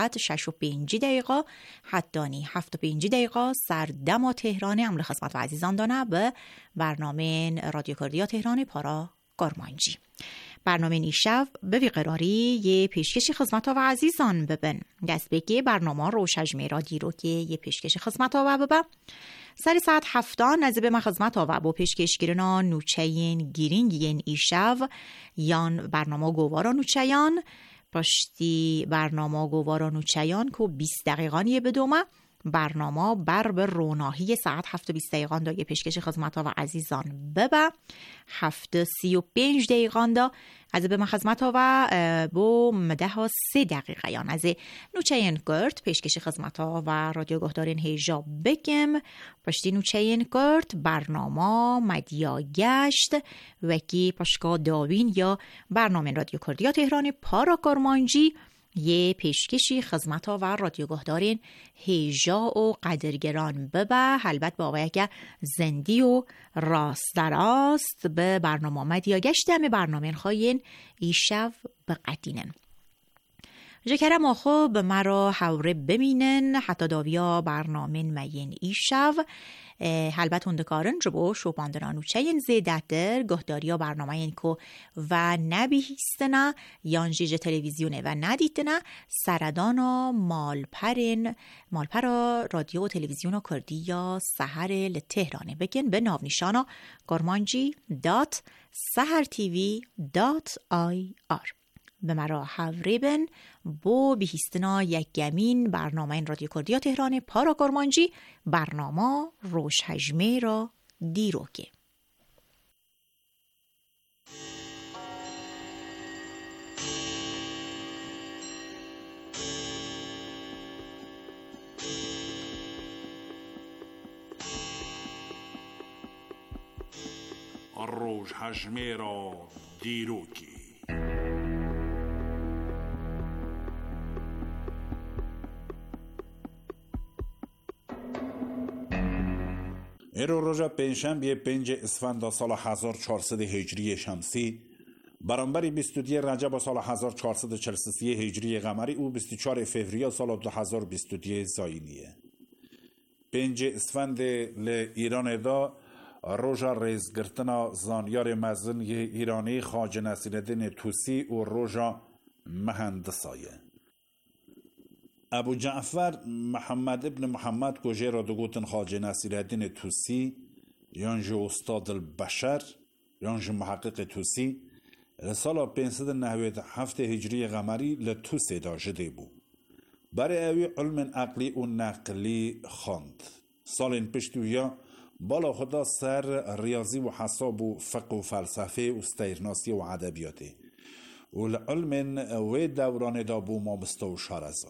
ساعت 6:05 دقیقه حدانی 7:05 دقیقه سردم تهران عمل خدمت و عزیزان دانه به برنامه رادیو کردیا تهران پارا کرمانجی. برنامه نیشب به ویقراری یه پیشکش خدمت و عزیزان ببن دست بگی برنامه روشجمه را دیرو که یه پیشکش خدمت و ببن سری ساعت 7 نزد به من خدمت و با پیشکش گیرنا نوچهین گیرینگین ایشب یان برنامه گوارا نوچهیان پشتی برنامه گوارا نوچهیان که 20 دقیقانی بدومه برنامه بر به روناهی ساعت 7:20 دقیقه دا یه پیشکش خدمت ها و عزیزان ببه 7:35 دقیقه دا از به من خدمت ها و با مده ها 3 دقیقه یان از نوچه این کرد پیشکش خدمت ها و رادیو گهدارین هیجا بگم پشتی نوچه این کرد برنامه مدیا گشت وکی پشکا داوین یا برنامه رادیو کردیا تهران پارا کرمانجی یه پیشکشی خدمت ها و رادیو گهدارین هیجا و قدرگران ببه البته با آقای که زندی و راست دراست به برنامه مدیا گشتم برنامه خواهین ایشو بقدینن جکرم آخو به مرا حوره ببینن حتی داویا برنامه مین ایشو البته اندکارن جبو شوپاندرانو چین زیده در گهداریا برنامه این که و نبیهستنه یانجیج تلویزیونه و ندیدنه سردانا مالپرا رادیو و تلویزیون کردی یا سحر لتهرانه بگن به ناونیشانا gormanji.sahartv.ir به مرا حوریبن بو بیهستنا یک گمین برنامه این رادیو کردیا تهران پارا کرمانجی برنامه روش هجمه را دیروکه روش هجمه را دیروکه ایرو روژا پنجشنبه 5 اسفند سال 1400 هجری شمسی برانبری 22 رجب سال 1443 هجری قمری او 24 فوریه سال 2022 زاینیه 5 اسفند ل ایران دا روژا ریزگرتنا زانیار مزن ایرانی خواجه نصیرالدین طوسی و روژا مهندسایه ابو جعفر محمد ابن محمد کوجه را دوگوتن خواجه نصیرالدین طوسی یانج استاد البشر یانج محقق طوسی سال 597 هجری قمری لطوسی داشته بود برای اوی علم عقلی و نقلی خواند سال این پشتویا بالا خدا سر ریاضی و حساب و فقه و فلسفه و استیرناسی و ادبیاته و علم و دوران دابو مامستا و شارزا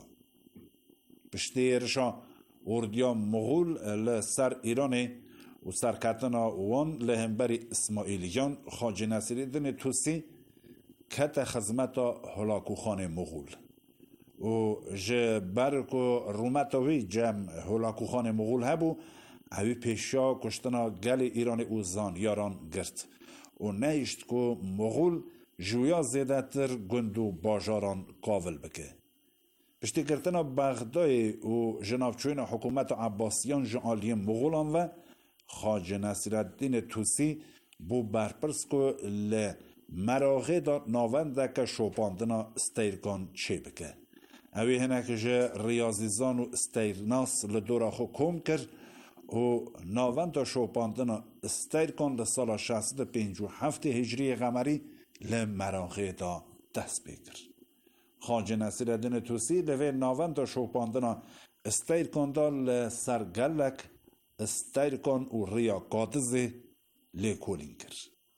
پشتی رشا اردیا مغول لسر ایرانه و سرکتنا وان لهمبری اسماعیلیان خواجه نصیرالدین طوسی کت خزمتا هلاکو خان مغول و جبرکو رومتاوی جمع هلاکو خان مغول هبو اوی پیشا کشتنا گل ایران او زانیاران گرد و نیشت که مغول جویا زیده تر گندو باجاران قاول بکه پشتی کردن بغدای و جنابچوین حکومت عباسیان جعالی مغولان و خواجه نصیرالدین طوسی بو برپرس که لمراغه دا ناونده که شوپاندنا استیرگان چه بکه اوی هنه که جه ریاضیزان و استیرناس لدورا خو کم کرد و ناونده شوپاندنا استیرگان لسال 657 هجری قمری لمراغه دا دست بکر خواجه نصیرالدین طوسی لوی ناوند شوپاندنا استیر کندال سرگلک استیر کن و ریا قادز لیکولین کر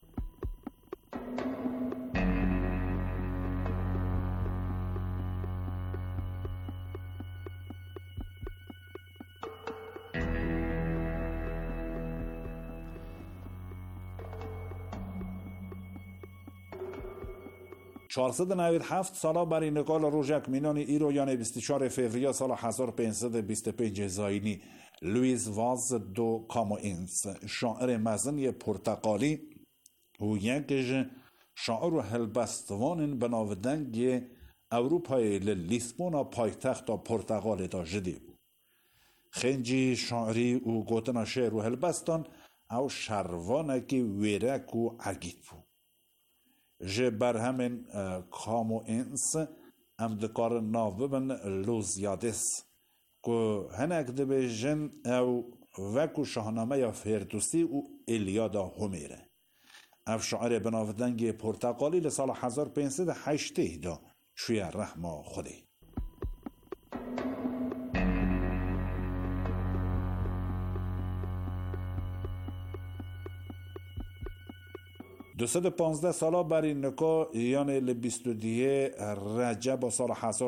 چهارصد و هفت سالا برای نقال روژک مینانی ایرو یعنی 24 فوریه سال 1525 زاینی لویز واز دو کاموئینس شاعر مزنی پرتغالی و یک شاعر هلبستوان بناودنگ اروپای لیسبونا پایتخت پرتغال دا جدی بو. خنجی شعری و گوتنا شعر و هلبستان او شروانکی ویرک و عگید بو. جه بر همین کام و انس ام دکار ناو ببن لوزیادس که هنک دبه جن او وکو شاهنامه یا فردوسی و الیادا همیره. اف شعر بناودنگ پرتغالی لسال 1508 دا شوی رحمه خودی. 215 سالا بری نکا یعنی ل22 رجب سال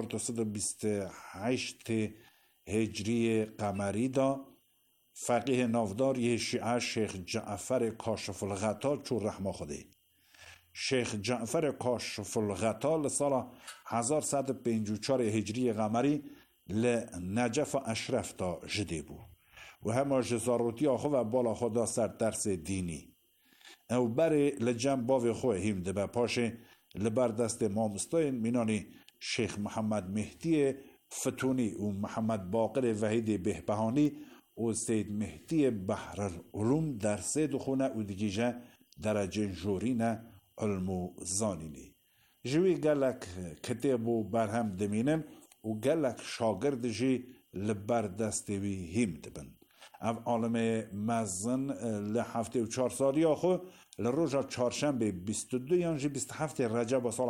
1228 هجری قمری دا فقیه نافدار یه شیعه شیخ جعفر کاشف الغطا چون رحمه خودی. شیخ جعفر کاشف الغطا لسال 1154 هجری قمری لنجف اشرف دا جدی بو و همه جزاروتی آخو و بالا خدا سر درس دینی او بری لجم باوی خواه هم ده به پاشه لبر دست مامستاین مینانی شیخ محمد مهدی فتونی و محمد باقر وحید بهبهانی و سید مهدی بحر العلوم در سید خونه و دیگیجه درجه جورین علم و زانینی جوی گلک کتاب و برهم دمینن و گلک شاگرد جی لبر دست وی هم دبن او عالم مزن لحفته و 4 سالی آخو لروژا چهارشنبه 22 یانجی 27 رجب سال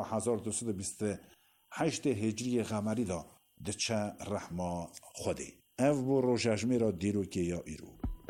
1228 هجری قمری دا دچه رحمه خودی او بو روششمی را دیرو که یا ایرو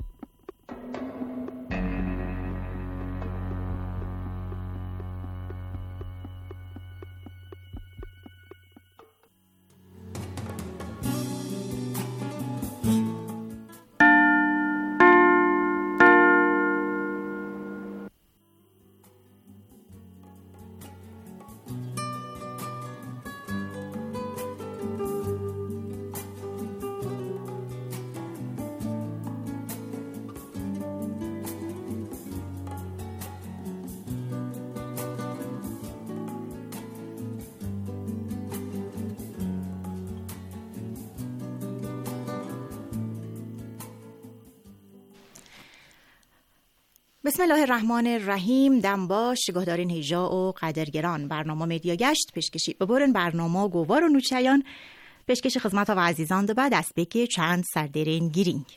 بسم الله الرحمن الرحیم. دنباش گهدارین هیجا و قدرگران برنامه مدیا گشت پیشکشی ببرن برنامه گوار و نوچیان پیشکشی خدمت و عزیزان بعد دست بکی چند سردرین گیرینگ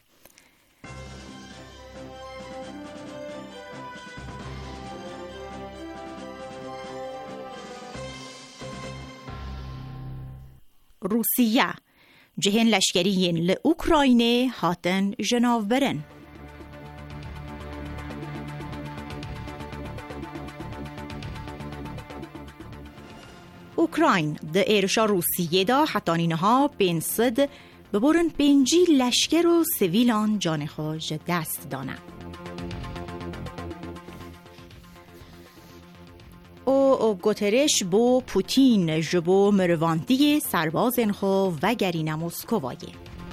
روسیه جهن لشکریین لأوکراینه هاتن جناو برن. اوکراین ده ایرشا روسیه دا حتانینه ها بینصد ببورن بینجی لشکر و سویلان جان خوش دست دانه. او گوترش بو پوتین جبو مروانتی سربازن خو و گرین موسکوایه.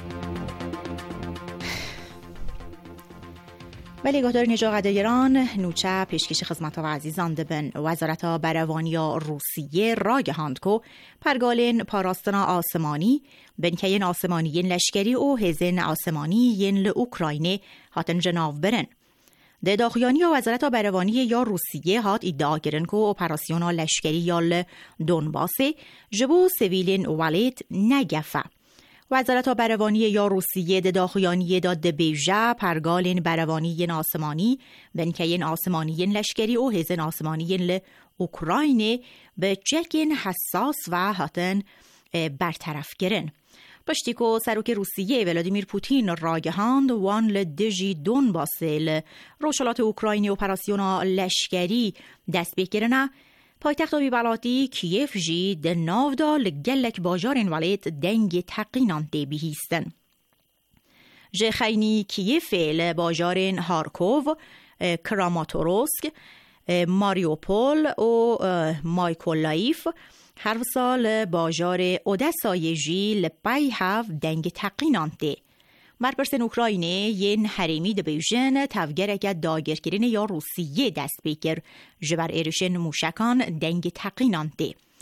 ولی گهدار نجا قدرگران نوچه پیشکش خدمت و عزیزان دبن وزارت بروانیا روسیه را گهاند کو پرگالین پاراستنا آسمانی بنکین آسمانیین لشکری و هزین آسمانیین لأوکراینه هاتن جناو برن. ده داخیانی وزارت بروانی یا روسیه هات ادعا گرن که اپراسیونا لشکری یا دونباسه جبو سویلین ولید نگفه. وزارت بروانی یا روسیه ده داخیانی داد بیجه پرگالین بروانی آسمانی بنکین آسمانیین لشکری و هزین آسمانیین لأوکراینه به جکین حساس و هاتن برطرف گرن. پشتی که سروک روسیه ولادیمیر پوتین راگهاند وان لدجی دونباسه روشالات اوکراینی اپراسیونا لشکری دست بگیرنه پایتخت بیبلاتی کیف جی ده ناودا لگلک باجارین ولید دنگ تقینان دی بیهیستن. جه خینی کیف لباجارین هارکوو، کراماتوروسک، ماریوپول و مایکولایف هر سال باجار اودسای جی لپای هف دنگ تقینان دی. مرپرسن اوکراینه ین حریمی ده بیجن تفگرک داگرگرین یا روسیه دست بکر جبر ایرشن موشکان دنگ تقینان ده.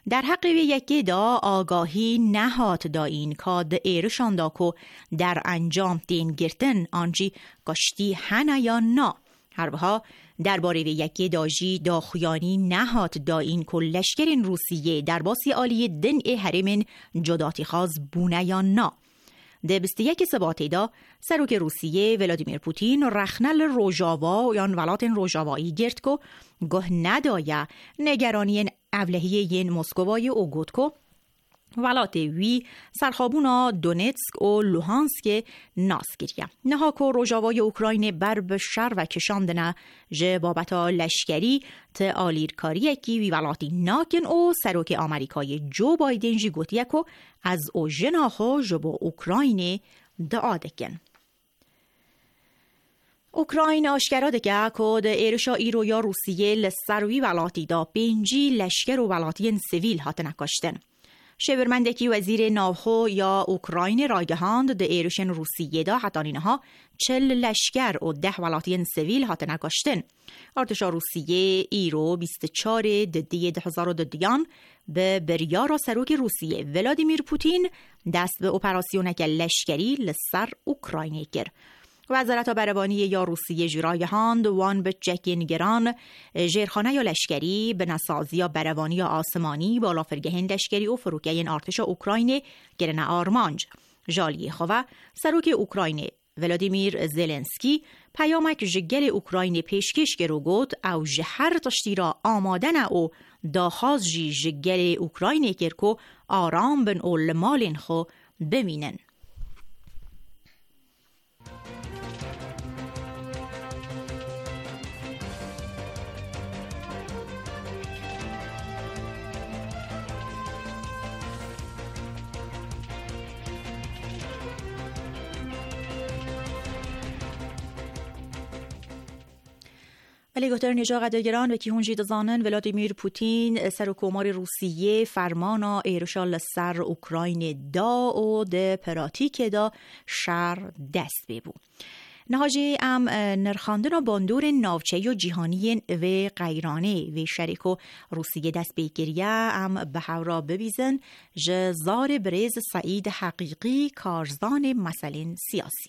در حق یکی دا آگاهی نهات دا این کاد ایرشان دا کو در انجام دین گرتن آنجی گشتی هنه یا نا. هربها درباره یکی داجی دا خویانی نهات دا این که لشکرین روسیه در باسی آلی دن هرمن جداتی خاز بونه یا نا. ده 21 سباتی دا سروک روسیه ولادیمیر پوتین رخنل روژاوا یا ولاتن روژاوایی گرد کو گه ندایه نگرانی اولهی ین مسکوای او گود کو ولات وی سرخابونا دونتسک و لوهانسک ناس گیریه. نها که روژاوای اوکراین بر به شر و کشاندنه جه بابتا لشکری تا آلیرکاریه کی وی ولاتی ناکن او سروک آمریکای جو بایدن جی گوتیه که از او جناخو جبو اوکراین دعا دکن. اوکراین آشکارا دکه که ده ایرشا ایرو یا روسیه لسروی ولاتی دا بینجی لشکر و ولاتین سویل هات نکاشتن. شورمندکی وزیر ناوخو یا اوکراین رایگهاند ده ایروشن روسیه دا حتانینها 40 لشکر و 10 ولاتین سویل هات نگاشتن. ارتشا روسیه ایرو 24 ددی 2022 به بریار سروک روسیه ولادیمیر پوتین دست به اپراسیونک لشکری لسر اوکراینی کرد. وزارت بربانی یا روسیه جرایهاند وان به چکینگران جرخانه یا لشکری به نسازی یا بربانی یا آسمانی بالا فرگهن لشکری و فروکه این ارتش اوکراین گرنه آرمانج جالی خواه سروک اوکراین ولادیمیر زلنسکی پیامک جگل اوکراین پیشکش گرو گود او جهر تشتی را آمادن او داخاز جگل اوکراین کرکو آرام بن اول مالین خو بمینن. ولی گوتر نجا قدرگران و کیهونجی دزانن ولادیمیر پوتین سرکومار روسیه فرمانا ایروشال سر اوکراین دا و ده پراتیک دا شر دست ببو. نهاجی ام نرخاندن و باندور ناوچه و جیهانی و غیرانه و شریکو روسیه دست بگیریه ام به هورا ببیزن جزار بریز سعید حقیقی کارزان مسئلین سیاسی.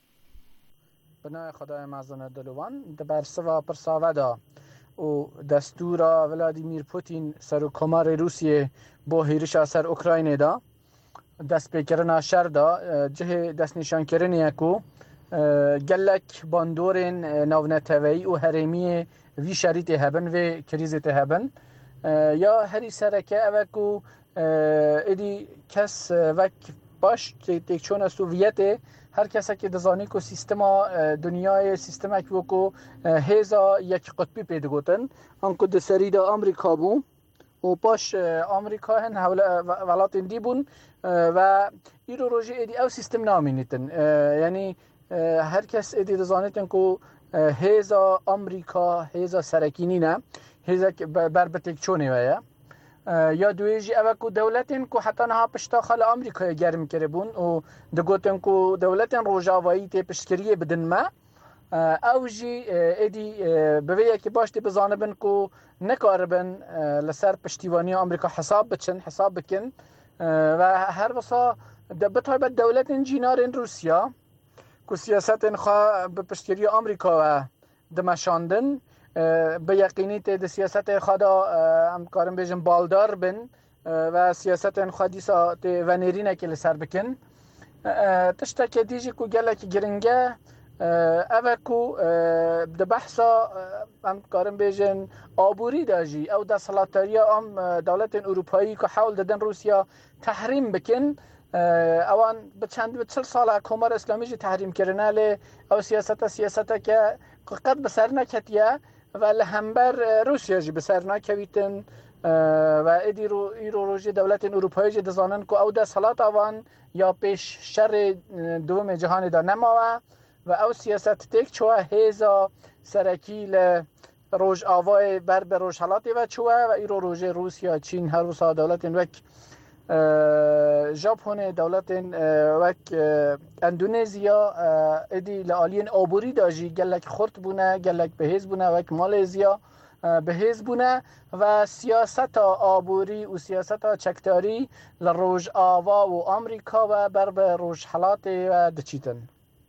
بنای خدای مزن دلوان دبر سوا پرساوه دا و دستور ولادیمیر پوتین سرکومار روسیه با هیرش سر اوکراین دا دست بکرنا شر دا جه دست نشان کرنیه کو گلک باندورین ناونتوی و هرمی وی شریط هبن و کریزت هبن یا هری سرکه اوکو ادی کس وک باش تکچون سوویت هر کسی که دزانی کو سیستم دنیای سیستم که وکو هزا یک قطبی پیدا گوتن آنکو دسری دا آمریکا بون و پاش آمریکا هن ولات دی بون و ایرو روژه ایدی او سیستم نامینیتن یعنی هر کس ایدی دزانیتن که هزا آمریکا هزا سرکینی نه هزا بربتک چونه ویا یا دویجی اوکو دولتین کو حتی نها پشتا خال آمریکا گرم کرده بون و دگوتن کو دولتین روژاوایی تی پشکریه بدن ما او جی ایدی بویه که باشتی بزانه بن کو نکاره بن لسر پشتیوانی آمریکا حساب بکن و هر وصا بطای بد دولتین جینارین روسیا کو سیاستین خواه به پشکری آمریکا و دمشاندن به یقینی ته د سیاست خدا هم کارم بیجن بالدار بن و سیاست خودی سا ته ونرینه که لسر بکن تشتا که دیجی کو گله که گرنگه اوه کو د بحثا هم کارم بیجن آبوری داجی او د سلطاریا ام دولت اروپایی که حول دادن روسیا تحریم بکن اوان به 40 سال حکومت اسلامی جی تحریم کرنه لی او سیاست که قد بسر نکتیه و لهمبر روسیا جی بسر نکویتن و ایرو روژی دولت اروپایی جی دزانن که او ده صلات اوان یا پیش شر دوم جهان دا نماوه و او سیاست تک چوه هیزا سرکیل روژ آوای بر به روژ حالاتی و چوه و ایرو روژی روسیا چین هر روسا دولت وک ژاپن دولت وک اندونزیا ادی لالین آبوری داجی گلک خورد بونه گلک بهز بونه وک مالزیا به حزبونه و سیاست آبوری و سیاست چکداری لروج آوا و آمریکا و بر به روج حالات و دچیتن.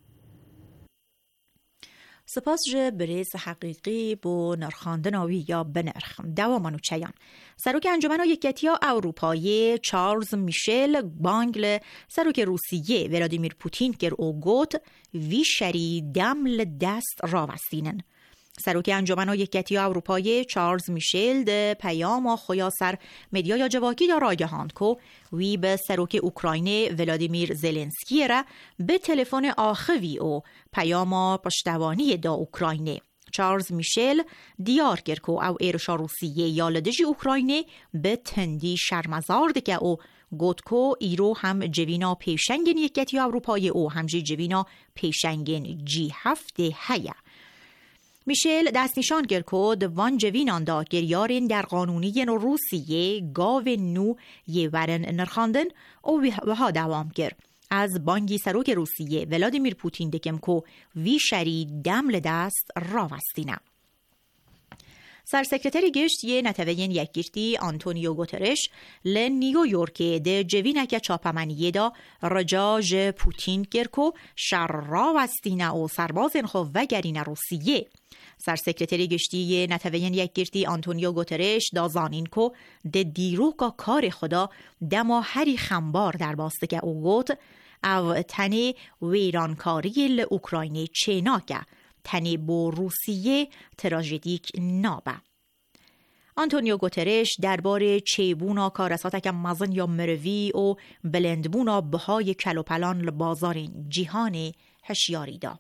سپاس جه بریز حقیقی بو نرخاندناوی یا بنرخ دوامانو چیان سروک انجمن یکیتیا اروپایی چارلز میشل بانگل سروک روسیه ولادیمیر پوتین گر او گوت وی شری دمل دست راوستینن. سروک انجمن یکیتیا اروپایی چارلز میشل ده پیام خویا سر مدیا یا جواکی دا راگهاند کو وی به سروک اوکراین ولادیمیر زلنسکی را به تلفن آخوی او پیام پشتوانی دا اوکراین. چارلز میشل دیار کرد که او ایرشا روسیه یا لدجی اوکراینه به تندی شرمزار ده که او گوت کو ایرو هم جوینا پیشنگین یکیتیا اروپایی او هم جوینا پیشنگین G7 هیا. میشل دست نشان کرد که دوان جوینان دا گریارین در قانونی روسیه گاو نو یه ورن نرخاندن او وها دوام کرد. از بانگی سروک روسیه ولادیمیر پوتین دکم که وی شری دمل دست راوستینه. سرسکرتری گشت یه نتوین یک گشتی آنتونیو گوترش لن نیویورک ده جوینک چاپمنیه دا رجاج پوتین کرکو شر راوستینه و سربازن خو وگرین روسیه. سرسکرتری گشتی یه نتوین یک گشتی آنتونیو گوترش دا زانین کو ده دیروگا کار خدا دما هری خمبار در باسته که او گوت او تنی ویرانکاری اوکراینی چیناکه تنی بو روسیه تراژدیک نابه. آنتونیو گوترش درباره چیبونا کارساتک مزن یا مروی و بلندبونا بهای کلوپلان لبازارین جیهان هشیاری دا.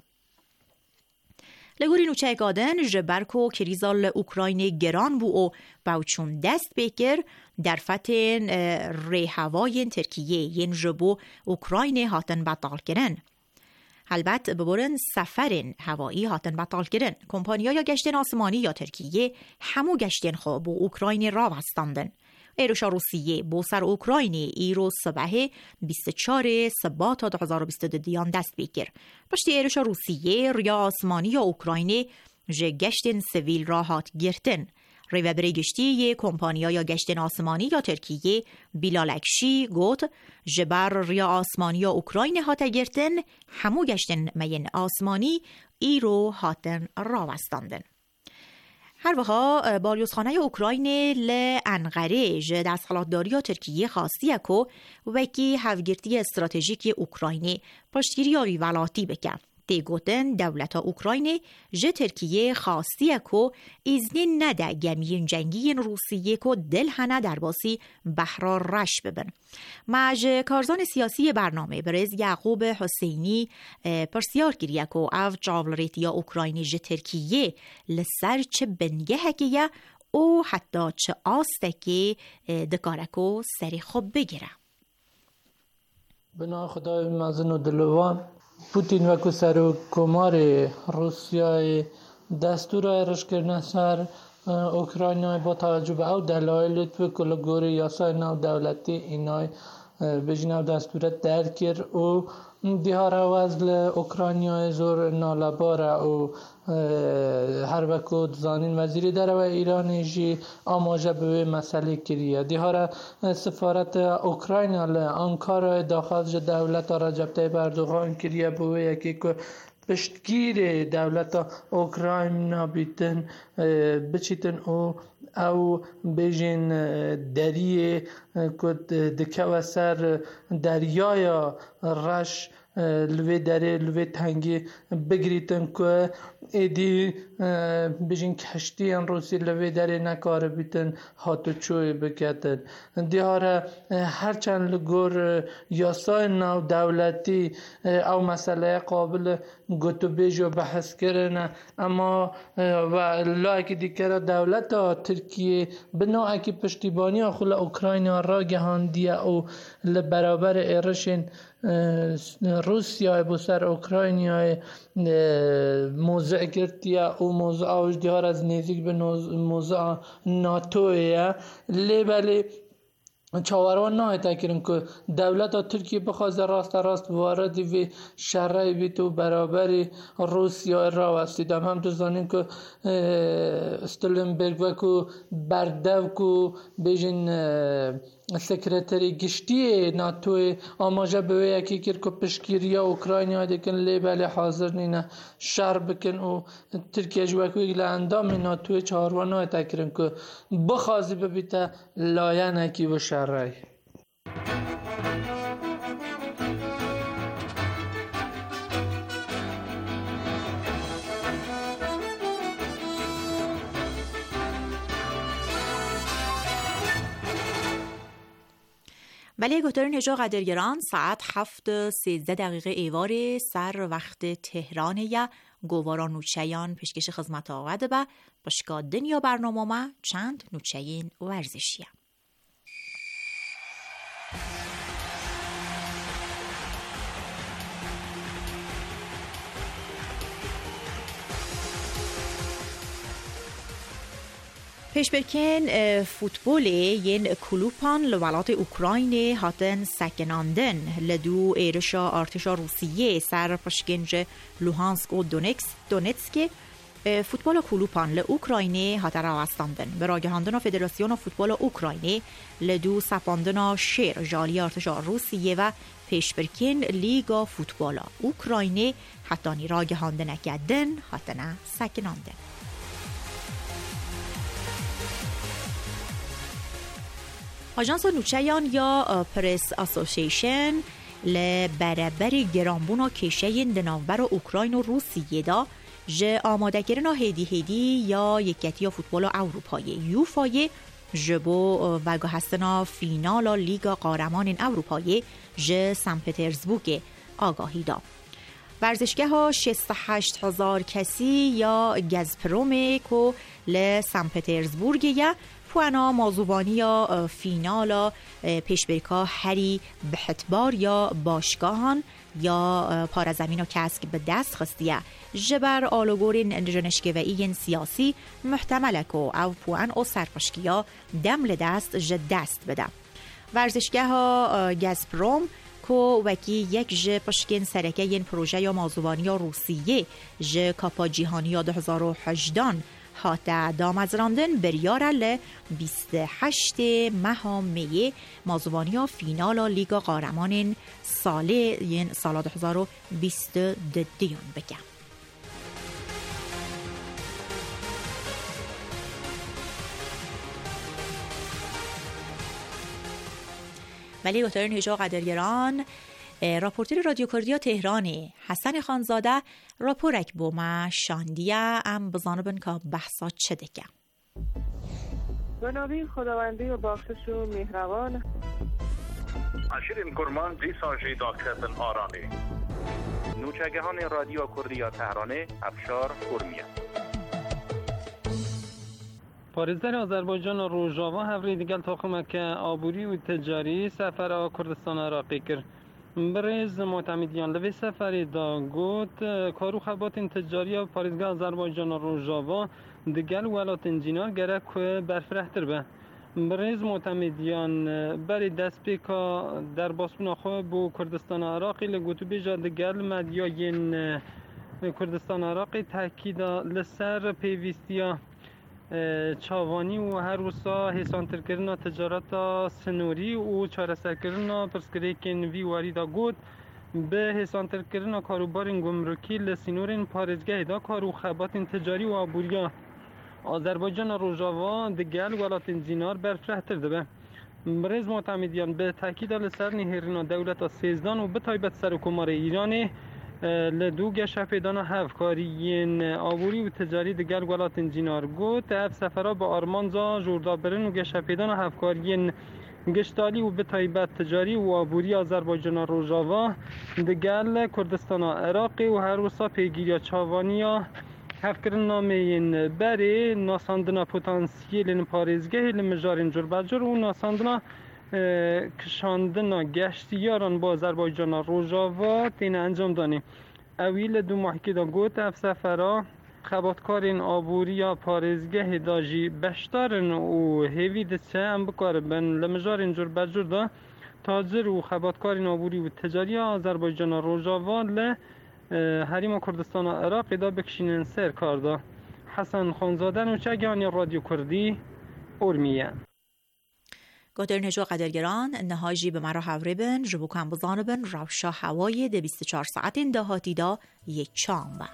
لگوری نوچه گادن جبرکو کریزال اوکراین گران بو و باوچون دست بکر در فتن ری هوای ترکیه ین جبو اوکراین هاتن بطال کرن. البته ببرن سفرن هوایی هاتن بطال کردن. کمپانیا یا گشتن آسمانی یا ترکیه همو گشتن خواه با اوکراین را وستاندن. ایروشا روسیه با سر اوکراین ایرو صبح 24 سبات 2022 دست بکر. پشتی ایروشا روسیه ریا آسمانی یا اوکراین جه گشتن سویل را هات گرتن. ریو بریگشتی یه کمپانیا یا گشتن آسمانی یا ترکیه بیلالکشی گوت جبر ریا آسمانی یا اوکراین هاتا گرتن همو گشتن مین آسمانی ایرو هاتن راوستاندن. هر وقتا باریوزخانه اوکراین لانقره جه دست خلاتداری یا ترکیه خواستی اکو وکی هفگرتی استراتژیک اوکراین پشتگیری یا ولاتی بکن. دیگوتن دولت اوکراین جه ترکیه خواستی اکو ایزنی نده گمین جنگی روسیه کو دل هنه در باسی بحرار رش ببن. مج کارزان سیاسی برنامه برز یعقوب حسینی پرسیار گیری اکو او جاولریتی یا اوکراین جه ترکیه لسر چه بنگه هکیه او حتی چه آستکی دکارکو سری خوب بگیره. بنا خدای مزن و دلوان پوتین وکو سر و کمار روسیای دستور ارش کردن سر اوکراین با توجه به او دلایل تو کلگوری یاسای نو دولتی اینای بجنو دستورت درکر و دیار وزل اوکراینیا زور نالباره و هر وقت زانین وزیری در و ایران جی آماجه به مسئله کریه دیار سفارت اوکراین آنکارا داخل دولت رجب طیب اردوغان کریه به یکی که پشتگیر دولت اوکراین بیتن بچیتن او بیجین دریه کد دکه سر دریای رش لوی دره لوی تنگی بگریتن که ایدی بیجین کشتی ان روسی لوی دره نکاره بیتن هاتو چوی بکتن دیاره هرچند لگور یاسای نو دولتی او مسئله قابل گوتو بیجو بحث کرنه اما و لایک دیگر دولت ترکیه بنا اکی پشتیبانی آخول اوکراین را گهاندیه او لبرابر ایرشن روسیای بسر اوکراینیای موضع گرتیه او موضوع آوش دیار از نزدیک به موضوع ناتویه لیبلی چاوروان نه تکریم که دولت ترکیه بخواد راست وارد و شرعی بیت و برابری روسیا را وستیدم. هم تو زانیم که استولنبرگ و که بردو که بیشین سکرتری گشتی ناتوی آماجه به یکی کرد که پشکیریا اوکراینیا دیکن لیبل حاضر نینه شر بکن و ترکیه جوکوی لندام ناتوی چهاروانه تکریم که بخوازی ببیته لایه نکی و شرعی. بله گوترین هجا قدرگران ساعت 7:13 ایوار سر وقت تهران یا گواران نوچهیان پیشکش خدمت آقاده با باشگاه دنیا برنامه ما چند نوچهین ورزشیه. پیشبرکن فوتبول ین کلوپان لولات اوکراین هاتن سکناندن لدو ایرشا ارتشا روسیه سر پشکنج لوهانسک و دونتسک فوتبال کلوپان لاوکراین هاتن راستاندن به راگهاندن فدراسیون فوتبال اوکراین لدو سپاندن شیر جالی ارتشا روسیه و پیشبرکن لیگا فوتبال اوکراین هاتانی راگهاندن کدن هاتن سکناندن. آژانس نوچهیان یا پرس اسوسییشن لبرابر گرانبونا کشه دناوبر اوکراین و روسیه دا جه آماده کردن هیدی یا یکیتی فوتبال اروپایی یوفای جبو و هستنا فینال لیگا قهرمان اروپایی جه سن پترزبورگ آگاهی دا. ورزشگاه ها 68,000 کسی یا گازپروم کو ل سن پترزبورگ یا پوانا موضوعانی یا فینالا پیشبرکا هری بحتبار یا باشگاهان یا پارزمین و کسک به دست خستیه جبر آلوگورین جنشگوهی سیاسی محتمله که او پوان او سرپشکیا دم لدست دست بده. ورزشگاه ها گازپروم که وکی یک جه پشکن سرکه ین پروژه یا موضوعانی یا روسیه جه کاپا جیهانی یا 2018 هاته دامزراندن بریاره ل 28 ماه می موضوعانی فینال لیگا قهرمان سال 2022 بگم. ولی گوترین هجا قدرگران راپورتر رادیو کردیا تهران حسن خانزاده راپورک بوما شاندیه ام بزانبن که بحثا چه دکه به نامی خداوندی و بخشش و مهربان اشیرین کرمان دیساجی داکتن آرانی نوچگهان رادیو کردیا تهران افشار کرمیه پارێزداری ئازەربایجان و ڕۆژاوا هەڤری دیگەل تۆخمەکە ئابووری و تجاری سەفەرەوە کوردستان عێراقی کرد. برێز معتەمیدیان لەوێ سەفەرێدا گوت کار و خەباتên تجاریە پارێزگا ئازەربایجان و ڕۆژاوا دیگەل وڵاتên جînar gerek berfirehtir be. برێز معتەمیدیان berê destpêka derbasbûna xwe bû Kurdistana Iraqê li gotûbêja digel medyayên Kurdistana Iraqê tehkîda li ser pêwîstiya çavanî û her wisa hêsantirkirina ticareta sinûrî û çareserkirina pirsgirêkên vî warî da got bi hêsantirkirina karûbarên gumrukî li sînorên parêzgehê da kar û xebatên ticarî û abûriya Azerbaycana Rojava digel welatên zînar berfirehtir dibe. Birêz mutemîdiyan bi tehkîda li ser nêhêrîna dewleta sêzdan û bi taybet Serokkomarê Îranê li dû geşepêdana hevkariyên abûrî û ticarî digel welatên zînar got ev sefera bi armanca jûrdabirin û geşepêdana hevkariyên giştalî û bi taybet ticarî û abûrî Azerbaycana Rojava digel Kurdistana Iraqê û her wisa pêgîriya çavaniya hevkirinameyên berê nasandina potansiyelên parêzgehê li mijarên curbecur û nasandina kişandina geştiyaran bi Azerbaycana Rojava têne encam danê. Ew wî li dû mahîkê da got ev sefera خباتکارین آبوری یا پارزگه داجی بشتارن و هیوید چه هم بکار بن لمجار اینجور بجور دا تاجر و خباتکارین آبوری و تجاری آذربایجان روژاوا ل حریم کردستان و عراق دا بکشینن سر کار دا. حسن خانزاده نوچگانی رادیو کردی اورمیه. گوتر نجوا قدرگران نهاجی به مرا حوره بن جبو کم بزانو بن روشا هوای 24 ساعتین دهاتی دا یک چام با.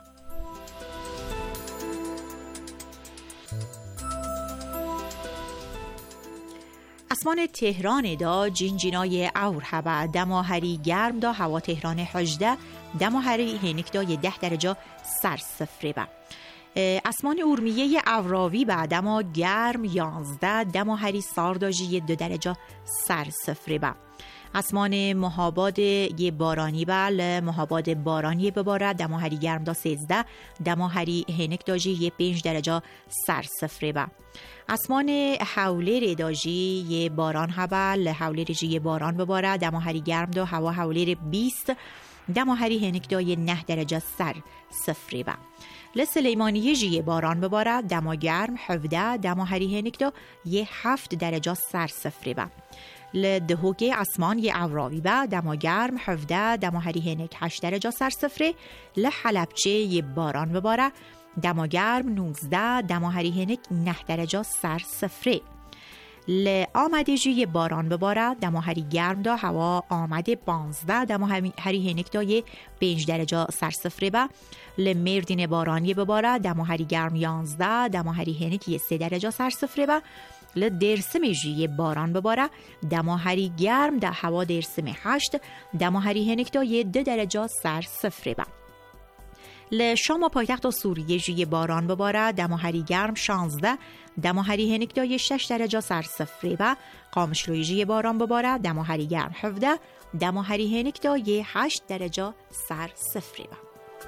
اسمان تهران دا جینجینای اور هوا دماهری گرم دا هوا تهران 18 دماهری هینک دا 10 درجه سر صفره با. اسمان اورمیه اوراوی با دما گرم 11 دماهری سارداجی 2 درجه سر صفره با. اسمان مهاباد یه بارانی بل مهاباد بارانی بباره دماهری گرم دا 13 دماهری هنک داجی یه 5 درجه سر صفره با. اسمان حولیر داجی یه باران هبل حولیر جی یه باران بباره دماهری گرم دا هوا حولیر 20 دماهری هنک دا یه 9 درجه سر صفره با. لسلیمانیه جی باران بباره دما گرم 17 دماهری هنک دا یه 7 درجه سر صفره با. لدهوگه اسمان یه اوراوی با دما گرم 17 دماهری هنک 8 درجه سر صفره. لحلبچه یه باران بباره دما گرم 19 دماهری هنک 9 درجه سر صفره. آمده جی یه باران بباره دماهری گرم دا هوا آمده 15 دماهری هنک دا یه 5 درجه سر صفره با. لمردین بارانی بباره دماهری گرم 11 دماهری هنک یه 3 درجه سر صفره با. لدرسم جی یه باران بباره دماهری گرم دا هوا درسم 8 دماهری هنک دا یه 2 درجه سر صفره با. لشام و پایتخت سوریه جی باران بباره دماهری گرم 16 دماهری هنک دا یه 6 درجه سر صفره با. قامشلوی جی باران بباره دماهری گرم 17 دماهری هنک دا یه 8 درجه سر صفره با.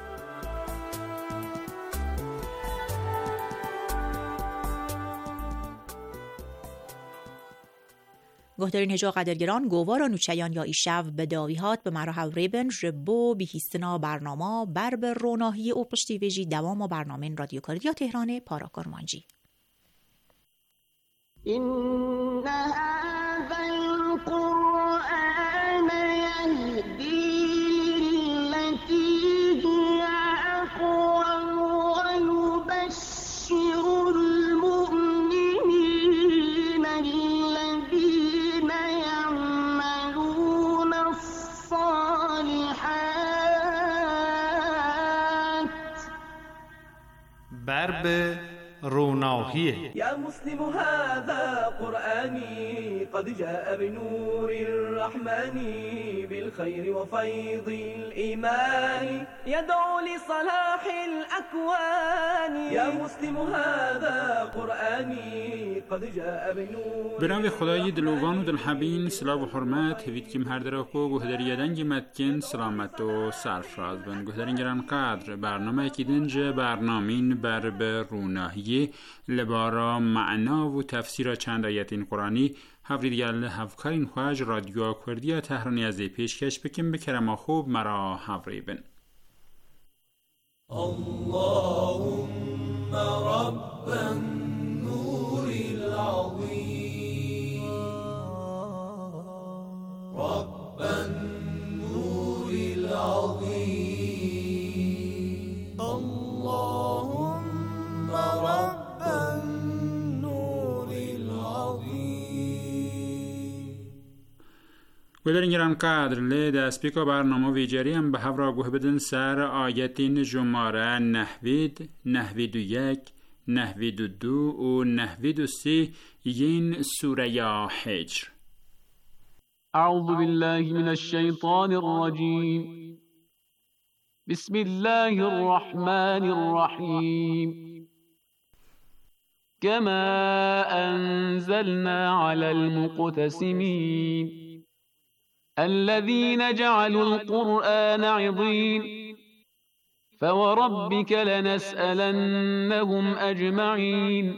گهدارین هجا قدرگران گوار و نوچیان یا ایشو به داویهات به مراحل ریبن ربو بیهیستنا برنامه بر به روناهی او پشتی ویجی دوام و برنامه رادیو کردیا تهران پارا کرمانجی. این هذا القرآن یهدی للتی هی اقوم و یبشر المؤمنین الذین یعملون الصالحات بر به روناهیه. یا مسلم هذا قرآنی قد جاء بنور الرحمن بالخير وفيض الإيمان يدعو لصلاح الأكوان یا مسلم هذا قرآنی قد جاء بنور. به نام خدای دلوان و دلحبین سلام و حرمت هوید کم هر درکو گهدریدن گمتکن سلامت و سرفراز بن گهدرین گران قدر برنامه کی دنج برنامین بر به روناهی لبارا معنا و تفسیر چند آیت این قرآنی هفریدگل هفکارین خواج رادیو کردیا تهرانی از پیشکش بکن بکرما خوب مرا هفری بن. اللهم رب النور العظیم رب النور العظیم اللهم رب النور العظیم. گلرین گران قدر لی دست بیکا برنامه ویجری هم به هفرا گوه بدن سر آیتین جماره نحوید 1 نحوید 2 و نحوید 3 ین سوره حجر. اعوذ بالله من الشیطان الرجیم بسم الله الرحمن الرحیم كما أنزلنا على المقتسمين الذين جعلوا القرآن عضين فوربك لنسألنهم أجمعين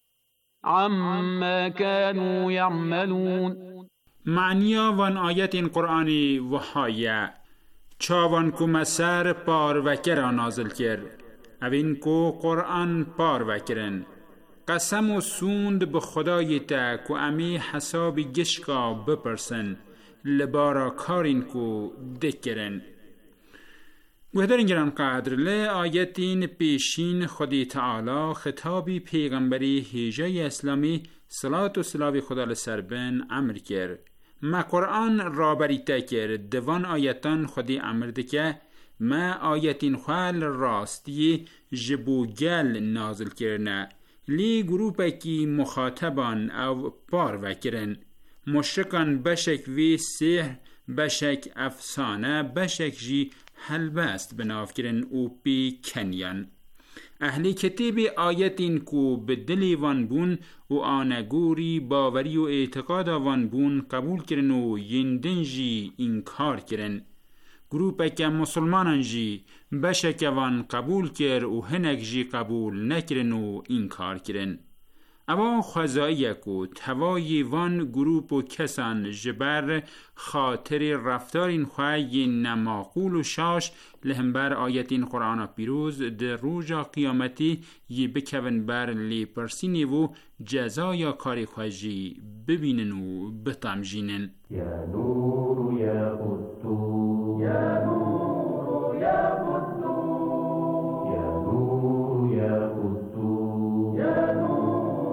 عما كانوا يعملون. معنیا وان آیت این قرآنی وحایه چاوان کم سر پار وکر نازل کرد اوین کو قرآن پار وکرن قسم و سوند به خدای تا که امی حساب گشکا بپرسن لبارا کارین کو دکرن. گوهدارین گران قدر لی آیتین پیشین خودی تعالی خطابی پیغمبری هیجای اسلامی صلات و سلاوی خدا لسر بن امر کرد. ما قرآن را بریتا کرد دوان آیتان خودی امر دکه ما آیتین خوال راستی جبوگل نازل کرنه لی گروپه کی مخاطبان او پار وکرن مشرکان بشک وی سحر بشک افسانه بشک جی هلبست بناف کرن او پی کنیان. اهلی کتاب آیتین کو به دلی وان بون و آنگوری باوری و اعتقاد وان بون قبول کرن و یندن جی انکار کرن. گروپه که مسلمانان جی بشک وان قبول کر و هنک جی قبول نکرن و انکار کرن. اما خزایی کو توای وان گروپ و کسان جبر خاطر رفتارین خواهی نماقول و شاش لهمبر آیتین قرآن پیروز در روژا قیامتی یی بکون بر لی پرسینی و جزای کاری خواهی ببینن و بتمجینن. یا نور یا قدو یا نور یا قدو یا نور یا قدو یا نور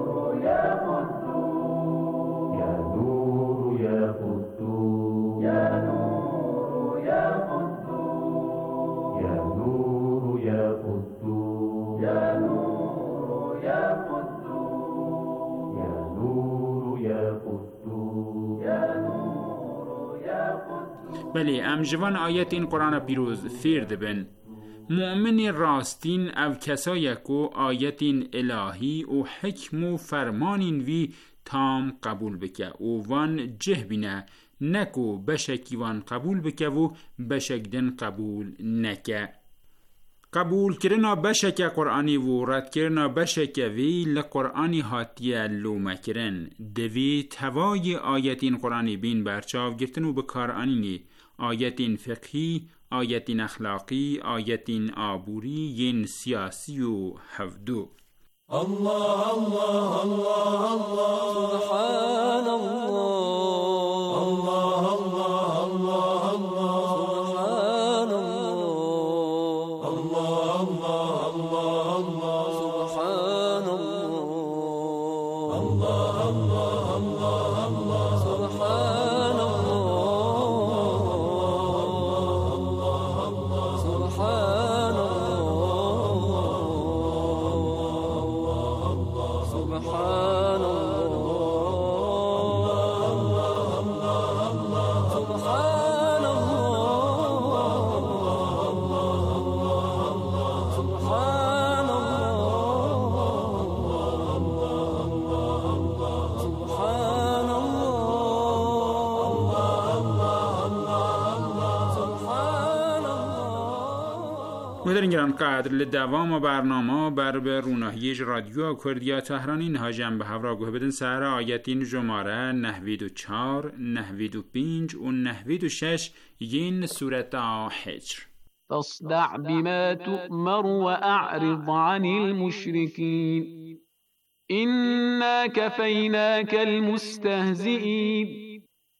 بله امجوان آیت این قرآن پیروز فیرد بن مؤمن راستین او کسای کو آیتین الهی و حکم و فرمانین وی تام قبول بکه و وان جه بینه نکو بشکی وان قبول بکه و بشکدن قبول نکه. قبول کرنا بشک قرآنی و رد کرنا بشک وی لقرآنی هاتیه لومه کرن دوی توای آیتین قرآنی بین برچاو گرتن و بکار آنینی آیتین فقهی، آیتین اخلاقی، آیتین آبوری، ین سیاسی و هفدو. الله الله الله الله سبحان الله الله الله الله الله سبحان الله الله الله الله سبحان الله الله الله الله الله سبحان الله سبحان مدرین گران قدر لدوام برنامه بر به روناهیج رادیو کردیا تهرانی نهاجم به هفراگوه بدن سهر آیتین جماره 94 95 و 96 ین سورت حجر. فاصدع بما تؤمر وأعرض عن المشركين إنا كفيناك المستهزئين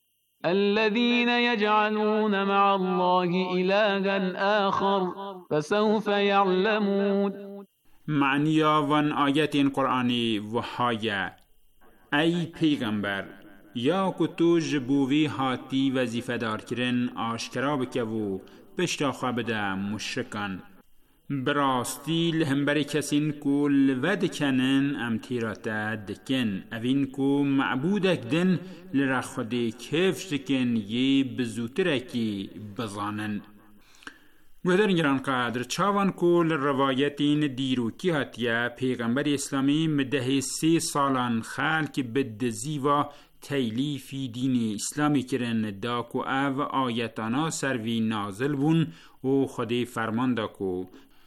الذين يجعلون مع الله إلها آخر فسوف يعلمون. معنی وان آیت قرآنی وحایه ای پیغمبر یا کتو جبوی هاتی وظیفه دار کرن آشکرا بکه و پشتا خوابده مشرکان براستی لهمبر کسین کو لود کنن امتیراتا دکن اوین کو معبودک دن لرخوده کفش دکن یه بزوترکی بزانن. گوهدار گران قدر چاوان کو لروایتین دیروکی هاتیه پیغمبر اسلامی مده 3 سالان خلق بدزی و تیلیفی دین اسلامی کرن دا کو او آیتانا سروی نازل بون و خودی فرمان دا کو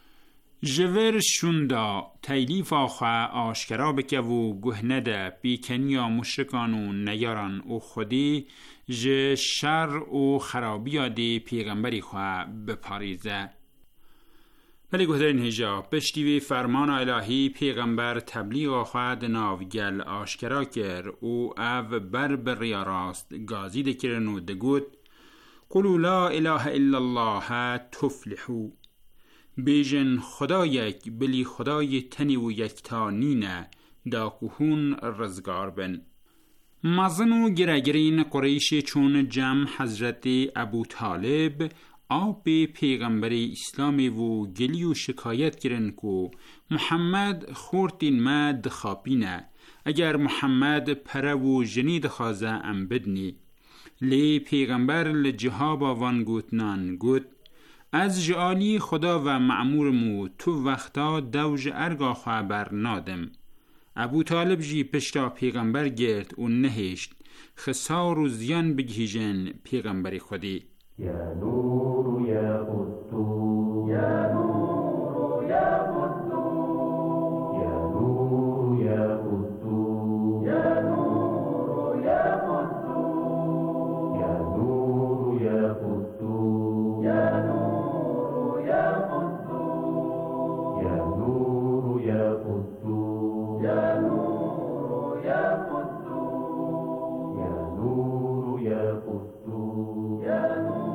جور شوندا تیلیف آخوا آشکرا بکه و گهنه ده بیکنیا مشرکان و نیاران و خودی ج شر و خرابی ده پیغمبری خواه بپاریزه. ولی گهدرین هجا پشتیوی فرمان الهی پیغمبر تبلیغ خود ناوگل آشکرا کر او او بر بریا راست گازی دکرن و دگوت قلو لا اله الا الله تفلحو بیجن خدا یک بلی خدای تنی و یکتا نینه دا کهون رزگار بن. مزن و گرگرین قریش چون جمع حضرت ابو طالب آب پیغمبر اسلامی و گلی و شکایت کرن کو محمد خورتین ما دخابینه اگر محمد پره و جنید خازه ام بدنی. لی پیغمبر لجهاب آوان گوتنان گوت از جعالی خدا و معمورمو تو وقتا دوج ارگا خبر نادم. ابو طالب جی پشتا پیغمبر گرد و نهشت خسار و زیان بگیجن پیغمبر خودی. یا نور یا قدو یا نور یا قدو یا نور یا قدو یا نور یا قدو یا نور یا قدو یا نور یا قدو یا نور یا قدو یا نور یا قدو یا نور یا قدو یا نور.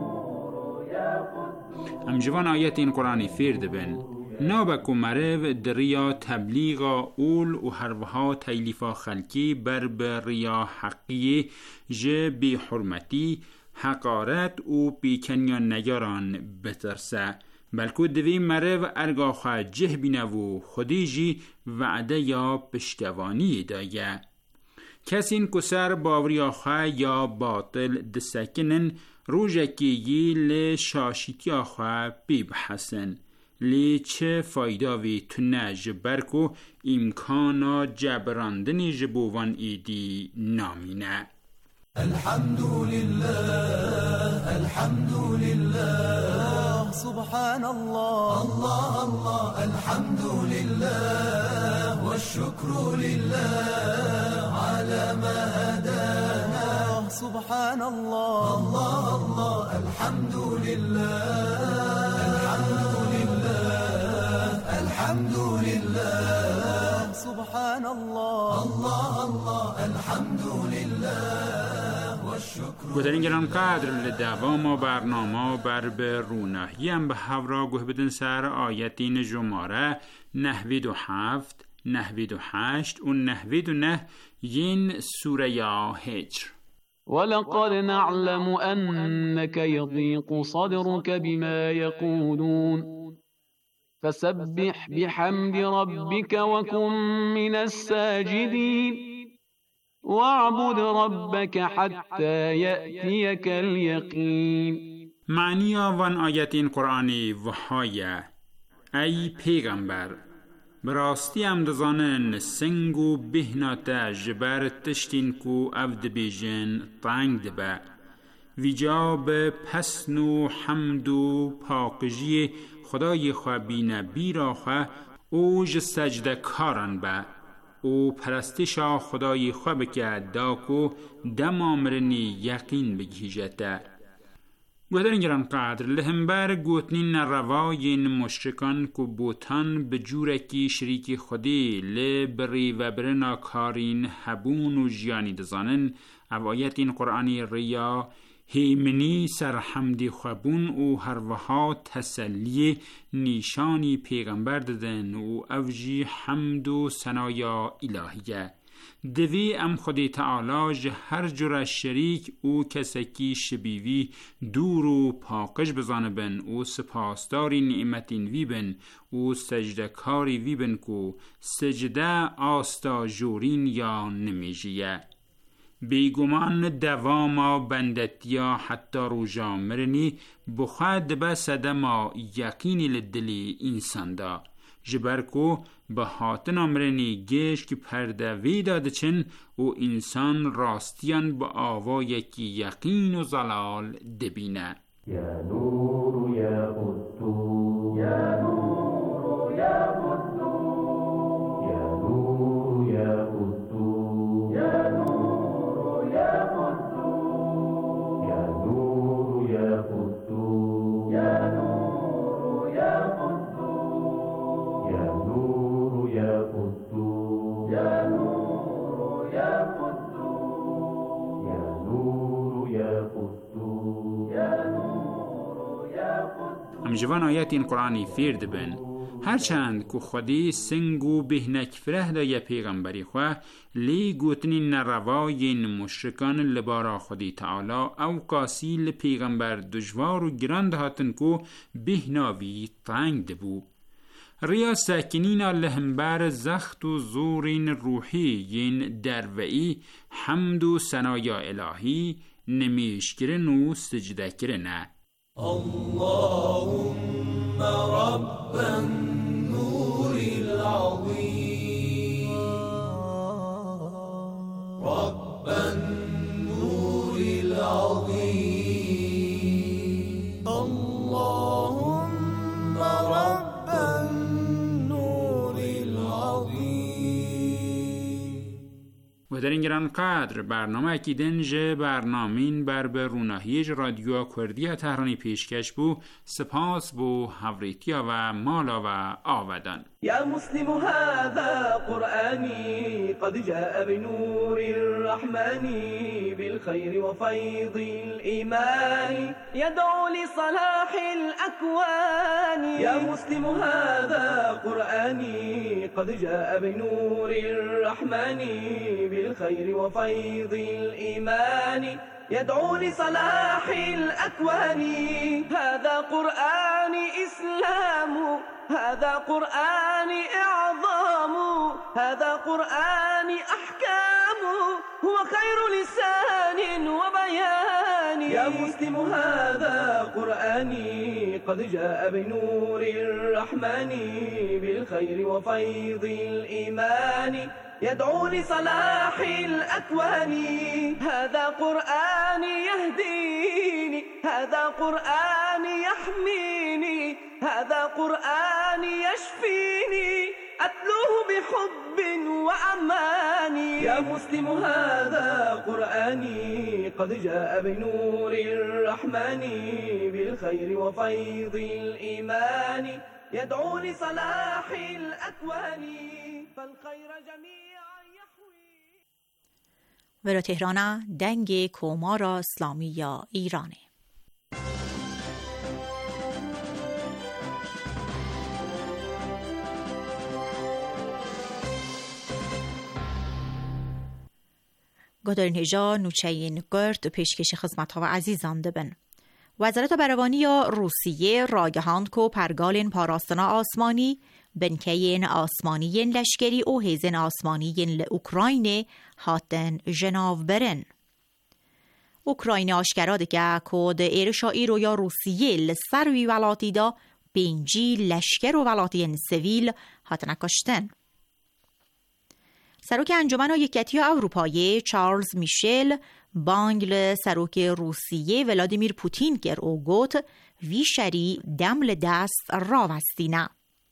ام جوان آیت این قرآنی فیرد بن نابک و مرو دریا تبلیغا اول و هروها تیلیفا خلکی بر ریا حقی جه بی حرمتی حقارت و بی کنیان نگران بترسه بلکو دوی مرو ارگا خواه جه بینه و خودی جی وعده یا پشتوانی دایه. کسین کسر باوری آخواه یا باطل دسکنن روژکی لی شاشیتی آخواه بیبحسن لی چه فایداوی تونه جبرکو امکانا جبراندنی جبوان ایدی نامینه. الحمد لله الحمد لله سبحان الله الله الله الحمد لله والشكر لله على ما هدانا سبحان الله الله الله الحمد لله الحمد لله الحمد لله سبحان الله الله الله الحمد لله گوهدرین گران قدر لدوام برنامه بر به رونهی هم به هورا گوه بدن سر آیتین جماره 97 98 و 99 ین سوره یا هجر. ولقد نعلم أنك يضيق صدرك بما يقولون فسبح بحمد ربك وكن من الساجدين واعبد ربك حتى يأتيك اليقين. معنی آوان آیتین قرآنی وحایه ای پیغمبر براستی هم دزانن سنگو بهناتا جبر تشتین کو افد بیجن تنگ دبا ویجا به پسنو حمد و پاقجی خدای خوابین بیرا خواه اوج سجده کارن با او پرستشا خدای خواب که داکو دم آمرنی یقین بگیجته. گوهدرین گران قدر لهمبر گوتنین رواین مشرکان کو بوتان بجورکی شریک خودی لبری و برنا کارین هبون و جیانی دزانن اوایت این قرآنی ریا هیمنی سر حمدی خوابون و هروها تسلی نیشانی پیغمبر ددن و اوجی حمد و ثنایا الهیه دوی ام خودی تعالی هر جور شریک او کسکی شبیوی دور و پاکش بزانبن و سپاسداری نعمتین وی بن و سجدکاری وی بن کو سجده آستا جورین یا نمیجیه بیگمان دواما بندتیا حتی روژا مرنی بخواد بسده ما یقینی لدلی انسان دا جبرکو به حاطن امرنی گیش که پرده وی داده چن و انسان راستیان با آوا یکی یقین و زلال دبینه. یا نور یا قدو یا نور یا قدو یا نور یا قدو یا نور یا قدو یا نور یا قدو یا نور یا قدو ام جوان آیت این قرآنی فیرد بن هرچند که خودی سنگو بهنک فره دا یا پیغمبری خواه لی گوتنی نرواین مشرکان لبارا خودی تعالی او قاسی لپیغمبر دجوار و گراند هاتن که بهناوی تنگ دبو ریا ساکنین لهمبر زخت و زورین روحی ین دروئی حمد و ثنایا الهی نمیش کرن و سجده کرنه اللهم رب النور العظيم رب النور العظيم اللهم رب النور العظيم و در این گران قدر برنامه اکیدن جه برنامین بر به روناهیج رادیو کردی تهرانی پیشکش بو سپاس بو هوریتیا و مالا و آودان يا مسلم هذا قرآني قد جاء بنور الرحمن بالخير وفيض الإيمان يدعو لصلاح الأكوان يا مسلم هذا قرآني قد جاء بنور الرحمن بالخير وفيض الإيمان يدعو لصلاح الأكوان هذا قرآن إسلام هذا قرآن إعظام هذا قرآن أحكام هو خير لسان وبيان يا مسلم هذا قرآني قد جاء بنور الرحمن بالخير وفيض الإيمان يدعو لصلاح الأكوان هذا قرآن يهديني هذا قرآن يحميني هذا قرآن يشفيني أتلوه بحب وأمان يا مسلم هذا قرآني قد جاء بنور الرحمن بالخير وفيض الإيمان يدعو لصلاح الأكوان فالخير جميعا يحوي ورا تهران دنگ کومارا اسلامی یا ایرانه. گدارین هجا نوچهین گرد پیشکش خدمت ها و عزیزان دبن. وزارت بروانی یا روسیه راگهاند کو پرگالین پاراستنا آسمانی بنکین آسمانیین لشکری و هیزن آسمانیین لأوکراین هاتن جناو برن. اوکراین آشکراده که کود ایرشایی رو یا روسیه لسروی ولاتی دا بینجی لشکر و ولاتین سویل هاتن کشتن. سروک انجمن یکیتی اروپایی چارلز میشل بانگل سروک روسیه ولادیمیر پوتین گر او گوت ویشری دمل دست را وستینه.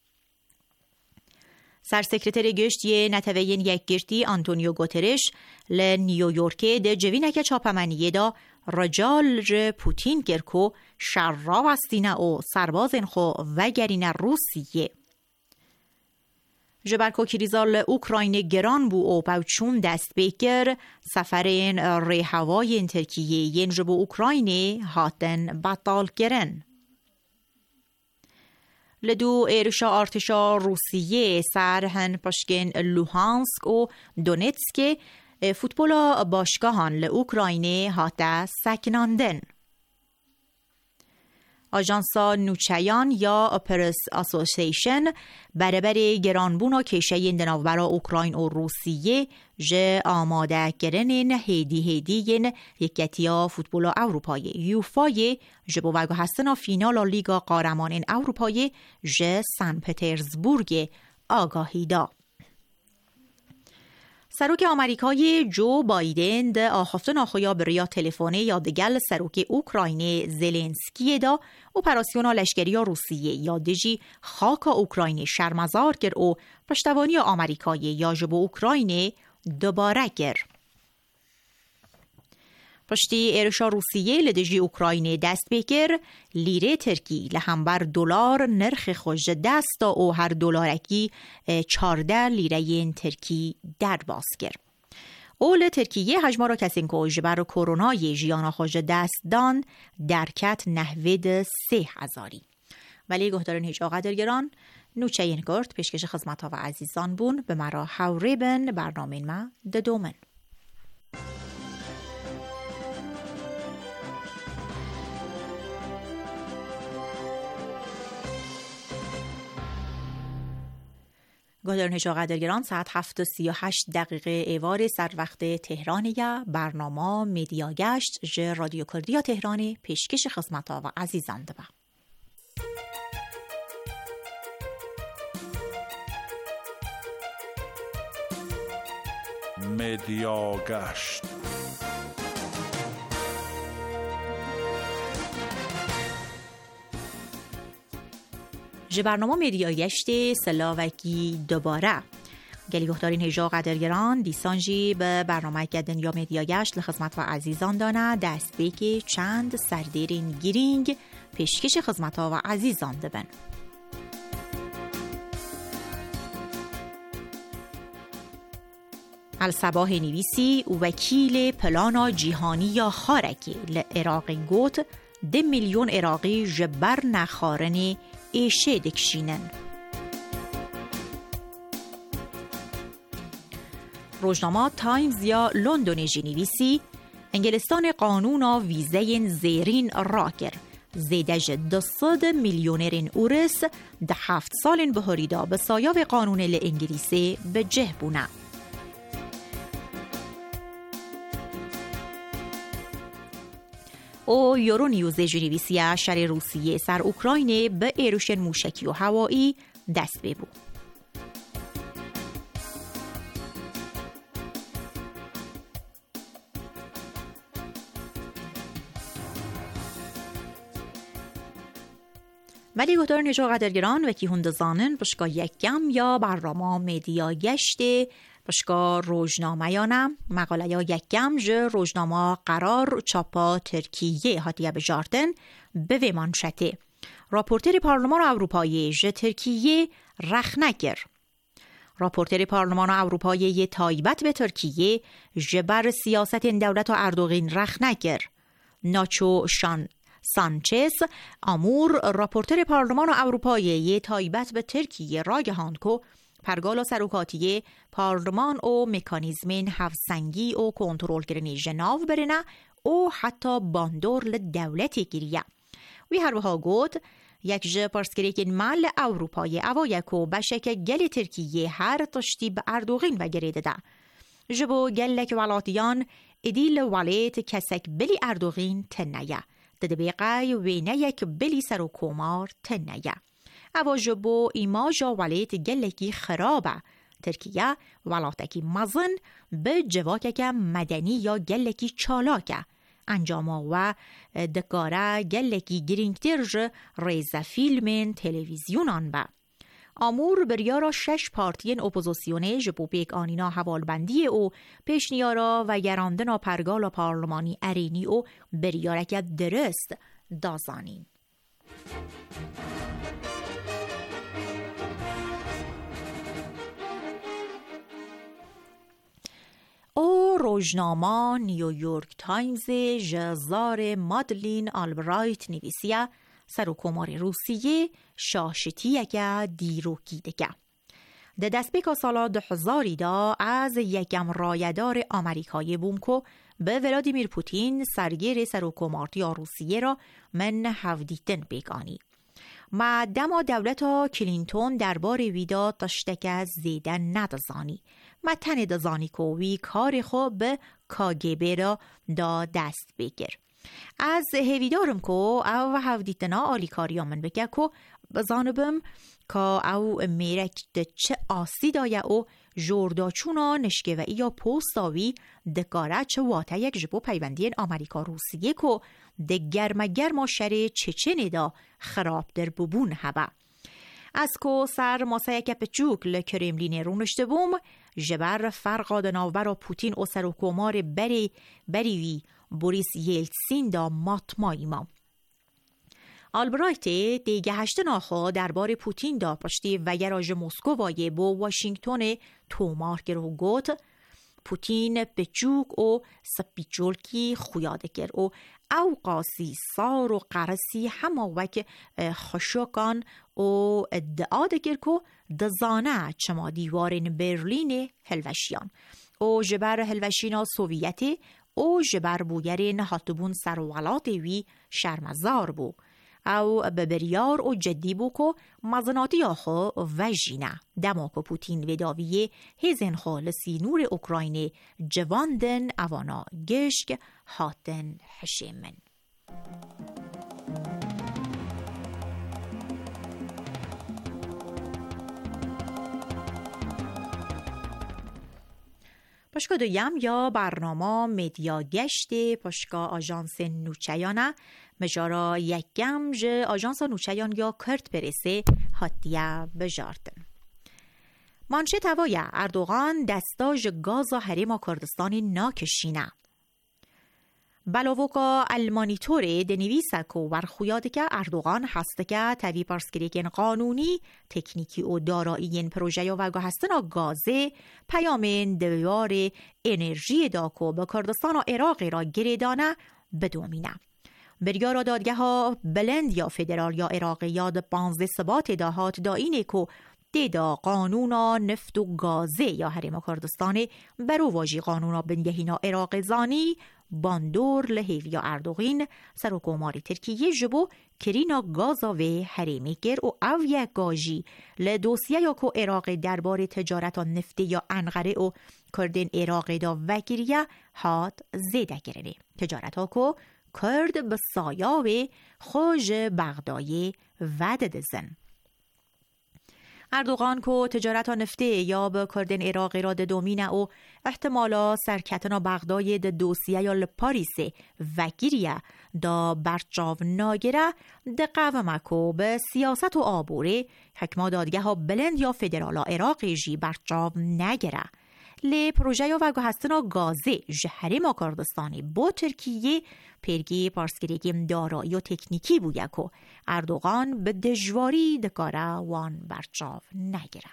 سرسکرتر گشتی نتوین یک گشتی آنتونیو گوترش ل نیویورک ده جوینک چاپمنیه دا رجال ج پوتین گر کو شر را وستینه و سربازن خو وگرین روسیه. جبرکو کریزال اوکراین گران بو او پوچون دست بیکر سفرین ری هوای ترکیه ین جبو اوکراین هاتن بطال کرن. لدو ایرشا ارتشا روسیه سرهن پشکن لوهانسک و دونتسک فوتبولا باشگاهان لأوکراین هاته سکناندن. آژانسا نوچیان یا پرس اسوسییشن برابر گرانبون و کشهین دناوبرا اوکراین و روسیه جه آماده کرنین هیدی یکتیا فوتبول اروپایی یوفای جه بوگو هستن فینال لیگا قهرمانان اروپایی جه سن پترزبورگ آگاهی دا. سروک آمریکای جو بایدن ده آخفتن آخویا بریا تلفونه یا دگل سروک اوکراین زلنسکی دا اپراسیونا لشکری روسیه یا دجی خاک اوکراین شرمزار گر او پشتوانی آمریکای یا جبو اوکراین دوباره گر. پشتی ایرشا روسیه لدجی اوکراین دست بکر لیره ترکی لهمبر دلار نرخ خوش دست او هر دلارکی 14 لیره ترکی در باز کرد. اول ترکیه حجما را کسین که جبر کورونای جیانا خوش دست دان درکت نحوید 3000. ولی گهدارن هیچ قدرگران نوچه این گرد پیشکش خدمت ها و عزیزان بون به مرا حوری بن برنامه ما دومن. گهدارن هیچ قدرگران ساعت 7:38 ایوار سر وقت تهرانیه برنامه میدیا گشت جه رادیو کردیا تهرانی پیشکش خدمت ها و عزیزان دبا. مدیا گشت جه برنامه مدیا گشت سلاوکی دوباره گلی گفتارین هجا قدرگران دیسانجی به برنامه گدن یا مدیا گشت لخدمت و عزیزان دانه دست بیکی چند سردیرین گیرینگ پیشکش خدمت ها و عزیزان دبن. الصباح نویسی و وکیل پلانا جیهانی یا خارکی لعراقی گوت 2 میلیون عراقی جبر نخارن ایشه دکشینن. روزنامه تایمز یا لندن جنویسی انگلستان قانون ویزه زیرین راکر زیدج 200 میلیونرین اورس ده 7 سالین بهریدا به سایاب قانون لانگلیسی به جه بونه. او یورو نیوز جنویسی شر روسیه سر اوکراین به ایروشن موشکی و هوایی دست ببو. ولی گفتار نجا قدرگران و کی هندزانن بشکا یکم یا برنامه مدیا گشته بشکا روزنامه یانم مقاله یا یکم جه روزنامه قرار چاپا ترکیه هاتیه بجارتن به ویمانشته راپورتر پارلمان اروپایی جه ترکیه رخ نگر. راپورتر پارلمان اروپایی تایبت به ترکیه جه بر سیاست دولت و اردوغین رخ نگر. ناچو سانچز امور راپورتر پارلمان اروپایی تایبت به ترکیه راگهاند کو پرگالا سروکاتی پارلمان او مکانیزمین هفسنگی او کنترل کرنی جناو برنه او حتی باندور لدولتی گیریه. وی هر وها گود یک جه پرسکریکین مال اروپای اوایکو بشک گل ترکیه هر تشتی به اردوغین و گریده ده. جبو گلک ولاتیان ادیل ولیت کسک بلی اردوغین تنیه. دبیقای وینه یک بلی سرو کومار تنیه. اواجبو ایماجا ولیت گلکی خرابه. ترکیه ولاتکی مزن به جواکک مدنی یا گلکی چالاکه. انجاما و دکاره گلکی گرینگترج ریزه فیلمین تلویزیونان به. امور بریارا 6 پارتین اپوزیسیونه جبو پیک آنینا حوالبندی او پیشنیارا و گراندنا پرگالا پارلمانی ارینی او بریارک درست دازانین. او روزنامه نیویورک تایمز جزار مادلین آلبرایت نویسیه سروکومار روسیه شاشتیه که دیروکی دکه. ده دست بیکا سالا 2000 دا از یکم رایدار آمریکای بومکو به ولادیمیر پوتین سرگیر سروکومارتی روسیه را من هفدیتن بیگانی. مدام دولت کلینتون دربار ویدا تشتک زیدن ندازانی. متن دازانی کووی کار خوب به کاگبه را دا دست بگیر. از هویدارم کو او هفدیتنا آلیکاریا من بگه کو بزانبم که او میرک ده چه آسی دایه او جورداچونا نشکه و یا پوستاوی دکاره چه واته یک جبو پیوندین آمریکا روسیه کو ده گرم شر چچنه دا خراب در ببون هبه. از کو سر ماسه یک پچوک لکرملین رونشته بوم جبر فرقا دناوبر پوتین و سروکومار بریوی بوریس یلتسین دا ماتمایما. آلبرایت دیگه 8 ناخو دربار پوتین دا پشتی و یراج مسکووای با واشنگتن تومار گرو گوت پوتین بچوک و سپیچولکی خویاده گر و او قاسی سار و قرسی همه وک خشوکان و ادعا دگر که دزانه چما دیوارین برلین هلوشیان او جبر هلوشینا سوویتی او جبر بویرین هاتبون سروالات وی شرمزار بو او ببریار و جدی بو که مزناتی آخو وجینه دما که پوتین وداویه هزین خالصی نور اوکراین جواندن اوانا گشک هاتن حشیمن. پشکا دویم یا برنامه مدیا گشت پشکا آژانس نوچیانه مجارا یکم جه آژانس نوچیان یا کرد برسه هاتیه بجاردن. مانشه توایه اردوغان دستاج گاز و حریم کردستانی ناکشینه. بلاوکا المانیتوره دنویسه که ورخویاده که اردوغان هسته که تاوی پرسکریکین قانونی تکنیکی و دارایین پروژه و هستن گازه پیامین دوار انرژی داکو به کردستان و عراق را گریدانه بدومینه. بریار دادگه ها بلند یا فدرال یا عراق یاد 15 ثبات داهات داینه که دیدا قانونا نفت و گازه یا حریم کردستان برو واجی قانونا بنگهینا عراق زانی باندور لحیو یا اردوغین سروکوماری ترکیه جبو کرینا گازا و حریمی گر و اویه گاجی لدوسیه یا که عراق دربار تجارت نفتی یا انقره و کردین عراق دا وگیریه هات زیده گرنه تجارت ها که کرد به سایا و خوش بغدای ود دزن. اردوغان کو تجارت نفتی یا به کردن عراقی را دومینه و احتمالا سرکتنا بغدای دوسیه یا لپاریسه وگیریه دا برچاو ناگره دقیقه مکو به سیاست و آبوره حکما دادگه ها بلند یا فدرالا عراقی جی برچاو نگره لی پروژه یا وگو هستنا گازه جهری ما کردستانی با ترکیه پیرگی پارسگریگیم دارایی و تکنیکی بوده که اردوغان به دجواری دکاره وان برچاو نگیره.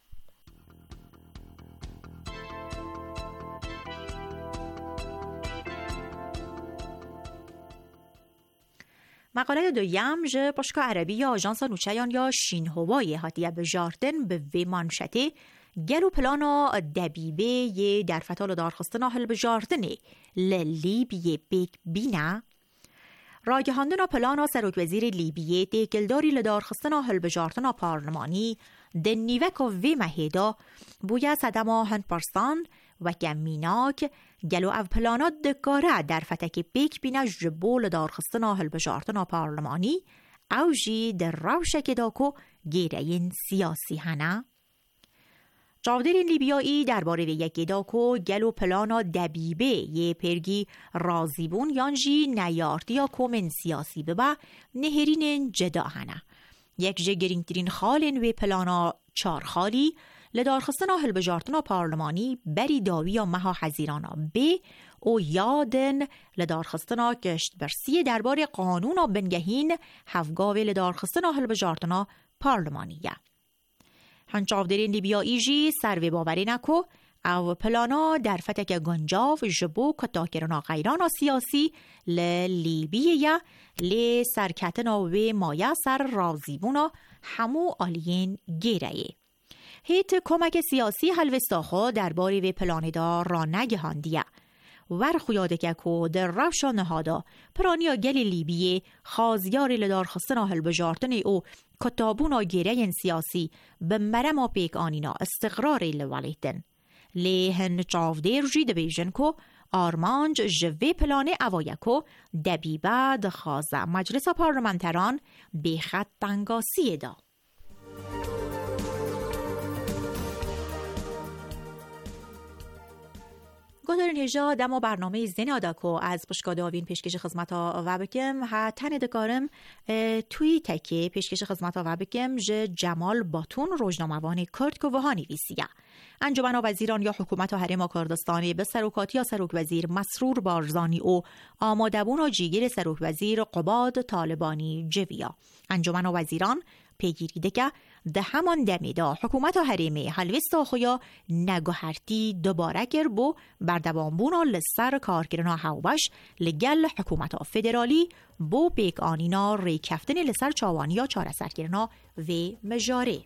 مقاله دویم جه پشکا عربی یا آژانس نوچیان یا شینهوای هاتیه به جاردن به وی مانشته گلو پلانا دبیبه یه در فتال دارخستنا هل بجاردنه لیبیه بیک بینه راگهاندنا پلانا سروک وزیر لیبیه دیگلداری لدارخستنا هل بجاردنا پارلمانی دنیوک و وی مهیدا بویا صدما هن پرستان و گمیناک گلو او پلانا دکاره در فتک بیک بینه جبو لدارخستنا هل بجاردنا پارلمانی او جی در روشک داکو گیرین سیاسی هنه جاودرین لیبیایی درباره و یک داکو گلو پلانا دبیبه یه پرگی رازیبون یانجی نیارتی یا کومن سیاسی ببا نهرین جدا هنه یک جه گرینگترین خالن و پلانا چار خالی لدارخستنا هل بجارتنا پارلمانی بری داوی یا مها حزیرانا بی او یادن لدارخستنا کشت برسی درباره قانون و بنگهین هفگاوی لدارخستنا هل بجارتنا پارلمانیه هنچاودرین لیبیایی جی سروی باوری نکو او پلانا در فتک گنجاو جبو کتاکرنا غیرانا سیاسی لیبیه لی سرکتنا و مایه سر رازیبونا همو آلین گیره هیت کمک سیاسی حلوستاخو درباره و پلاندار را نگهاندیه ورخویاده که که در روشا نهادا پرانیا گل لیبیه خازیار لدارخستنا هل بجارتن او کتابونا گیره سیاسی به مرما پیک آنینا استقرار لولیتن لیهن چاودیر جید بیجن که آرمانج جوه پلانه اوایکو دبیبه دخوازه مجلس پارلمانتران به خط تنگاسی دا. گذارین هجا دما برنامه زنادا کو از پشکاداوین پیشکش خدمت ها و بکم ها تن دکارم توی تکی پیشکش خدمت ها و بکم جمال باتون روزنامه‌وان کرد که وهانی ویسیه انجمن وزیران یا حکومت حریم کردستانی به سروکاتی یا سروک وزیر مسرور بارزانی و آمادبون و جیگیر سروک وزیر قباد طالبانی جویا انجمن وزیران پیگیری دکه ده همان دمی دا حکومت هریمه هلوستا خویا نگوهرتی دوباره گر بو بردوانبونا لسر کارگرنا هاوبش لگل حکومت فدرالی بو بیک آنینا ری کفتن لسر چاوانیا چاره سرگرنا و مجاره.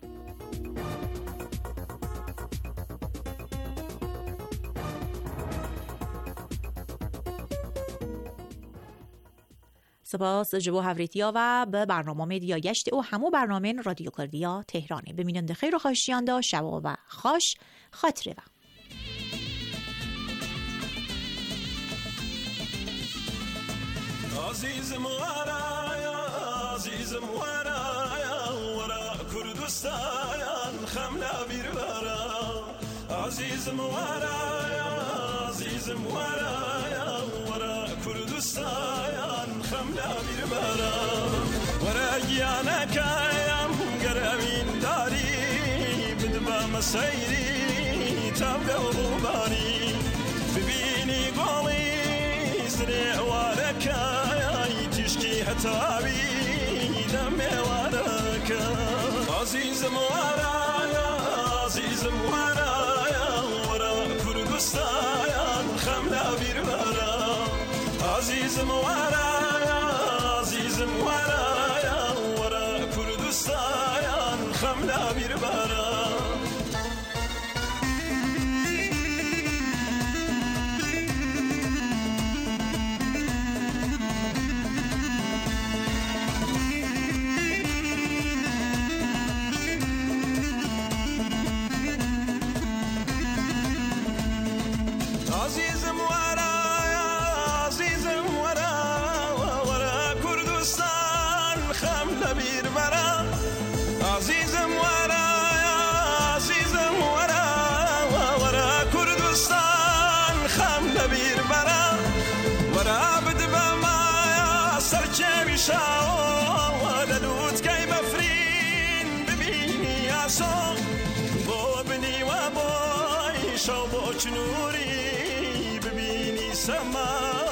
سپاس جبو هفریتیا و به برنامه میدیا گشت او همو برنامه رادیو کردیا تهرانه ببیننده خیر و خوشیان دا شبا و خوش خاطره و عزیزم ورا کردستان خملا بیر ورا عزیزم ورا کردستان خملا بیر ورا ورا گیانا کایم گرمین داری بدبا مسیری تابل و غباری ببینی قولی زرع وارکای تشکی حتابی دم وارکا عزیزم ورا کردستان خملا بیر ورا عزیزم ورا کردستان خملا بیر ورا نوری ببینی سما